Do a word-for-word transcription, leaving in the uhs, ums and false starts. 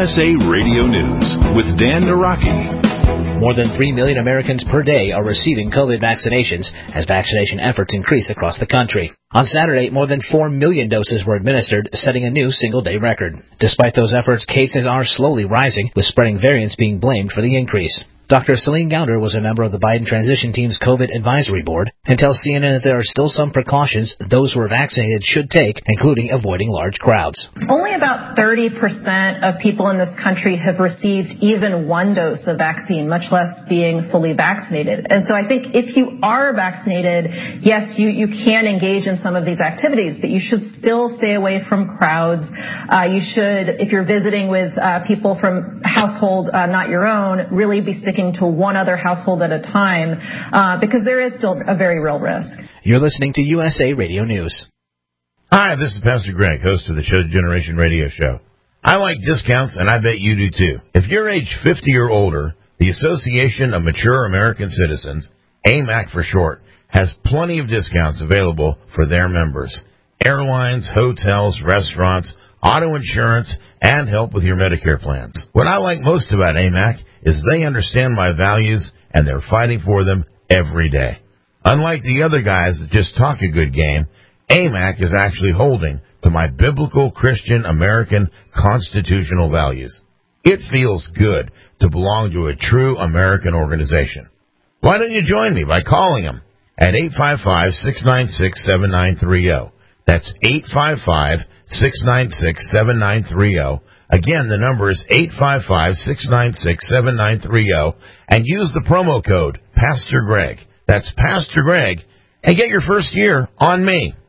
S A Radio News with Dan Naraki. More than three million Americans per day are receiving COVID vaccinations as vaccination efforts increase across the country. On Saturday, more than four million doses were administered, setting a new single-day record. Despite those efforts, cases are slowly rising, with spreading variants being blamed for the increase. Doctor Celine Gounder was a member of the Biden transition team's COVID advisory board and tells C N N that there are still some precautions those who are vaccinated should take, including avoiding large crowds. Only about thirty percent of people in this country have received even one dose of vaccine, much less being fully vaccinated. And so I think if you are vaccinated, yes, you, you can engage in some of these activities, but you should still stay away from crowds. Uh, you should, if you're visiting with uh, people from household uh, not your own, really be sticking to one other household at a time, uh, because there is still a very real risk. You're listening to U S A Radio News. Hi, this is Pastor Greg, host of the Chosen Generation Radio Show. I like discounts, and I bet you do too. If you're age fifty or older, the Association of Mature American Citizens, A M A C for short, has plenty of discounts available for their members. Airlines, hotels, restaurants, auto insurance, and help with your Medicare plans. What I like most about A M A C is they understand my values, and they're fighting for them every day. Unlike the other guys that just talk a good game, A M A C is actually holding to my biblical Christian American constitutional values. It feels good to belong to a true American organization. Why don't you join me by calling them at eight five five, six nine six, seven nine three zero. That's eight five five, six nine six, seven nine three zero. Again, the number is eight five five, six nine six, seven nine three zero, and use the promo code Pastor Greg. That's Pastor Greg, and get your first year on me.